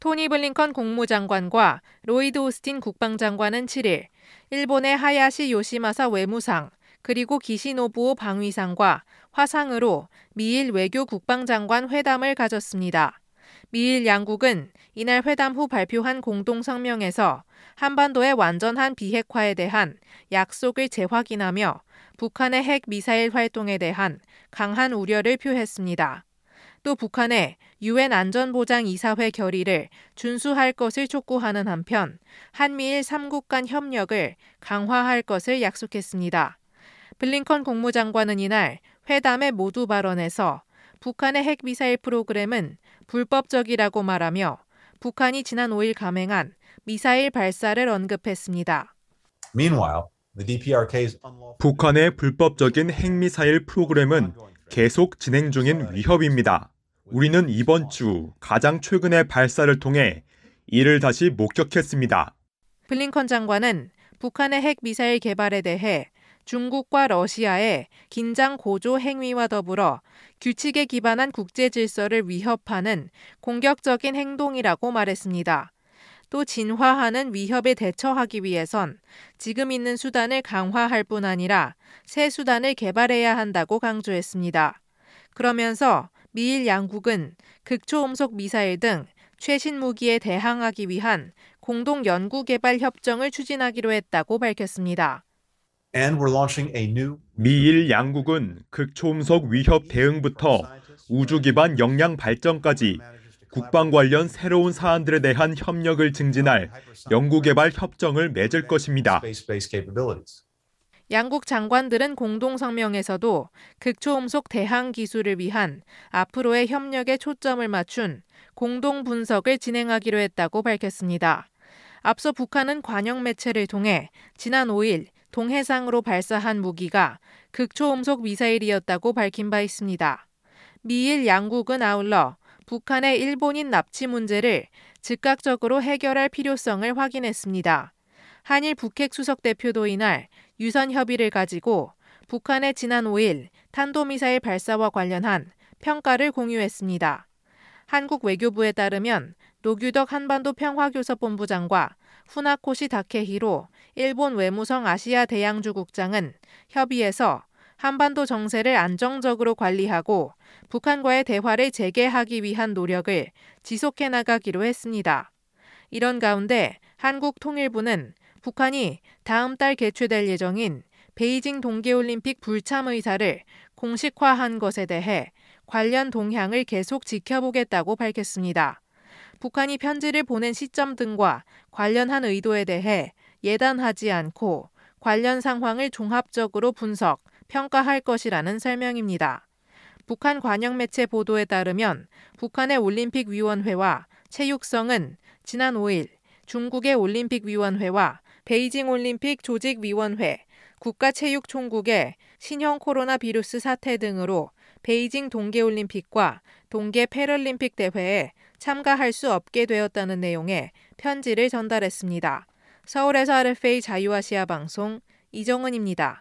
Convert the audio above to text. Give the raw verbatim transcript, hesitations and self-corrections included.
토니 블링컨 국무장관과 로이드 오스틴 국방장관은 칠 일 일본의 하야시 요시마사 외무상 그리고 기시노부오 방위상과 화상으로 미일 외교 국방장관 회담을 가졌습니다. 미일 양국은 이날 회담 후 발표한 공동성명에서 한반도의 완전한 비핵화에 대한 약속을 재확인하며 북한의 핵 미사일 활동에 대한 강한 우려를 표했습니다. 또 북한의 유엔 안전보장이사회 결의를 준수할 것을 촉구하는 한편 한미일 삼 국 간 협력을 강화할 것을 약속했습니다. 블링컨 국무장관은 이날 회담의 모두 발언에서 북한의 핵미사일 프로그램은 불법적이라고 말하며 북한이 지난 오 일 감행한 미사일 발사를 언급했습니다. Meanwhile, the 디피아르케이's 북한의 불법적인 핵미사일 프로그램은 계속 진행 중인 위협입니다. 우리는 이번 주 가장 최근의 발사를 통해 이를 다시 목격했습니다. 블링컨 장관은 북한의 핵미사일 개발에 대해 중국과 러시아의 긴장 고조 행위와 더불어 규칙에 기반한 국제 질서를 위협하는 공격적인 행동이라고 말했습니다. 또 진화하는 위협에 대처하기 위해선 지금 있는 수단을 강화할 뿐 아니라 새 수단을 개발해야 한다고 강조했습니다. 그러면서 미일 양국은 극초음속 미사일 등 최신 무기에 대항하기 위한 공동 연구 개발 협정을 추진하기로 했다고 밝혔습니다. And we're launching a new 미일 양국은 극초음속 위협 대응부터 우주 기반 역량 발전까지 국방 관련 새로운 사안들에 대한 협력을 증진할 연구개발 협정을 맺을 것입니다. space-based capabilities. 양국 장관들은 공동성명에서도 극초음속 대항 기술을 위한 앞으로의 협력에 초점을 맞춘 공동 분석을 진행하기로 했다고 밝혔습니다. 앞서 북한은 관영 매체를 통해 지난 오 일 동해상으로 발사한 무기가 극초음속 미사일이었다고 밝힌 바 있습니다. 미일 양국은 아울러 북한의 일본인 납치 문제를 즉각적으로 해결할 필요성을 확인했습니다. 한일 북핵 수석 대표도 이날 유선 협의를 가지고 북한의 지난 오 일 탄도미사일 발사와 관련한 평가를 공유했습니다. 한국 외교부에 따르면 노규덕 한반도 평화교섭본부장과 후나코시 다케히로 일본 외무성 아시아 대양주 국장은 협의에서 한반도 정세를 안정적으로 관리하고 북한과의 대화를 재개하기 위한 노력을 지속해 나가기로 했습니다. 이런 가운데 한국통일부는 북한이 다음 달 개최될 예정인 베이징 동계올림픽 불참 의사를 공식화한 것에 대해 관련 동향을 계속 지켜보겠다고 밝혔습니다. 북한이 편지를 보낸 시점 등과 관련한 의도에 대해 예단하지 않고 관련 상황을 종합적으로 분석, 평가할 것이라는 설명입니다. 북한 관영 매체 보도에 따르면 북한의 올림픽위원회와 체육성은 지난 오 일 중국의 올림픽위원회와 베이징 올림픽 조직위원회, 국가체육총국의 신형 코로나 비루스 사태 등으로 베이징 동계올림픽과 동계 패럴림픽 대회에 참가할 수 없게 되었다는 내용의 편지를 전달했습니다. 서울에서 알에프에이 자유아시아 방송 이정은입니다.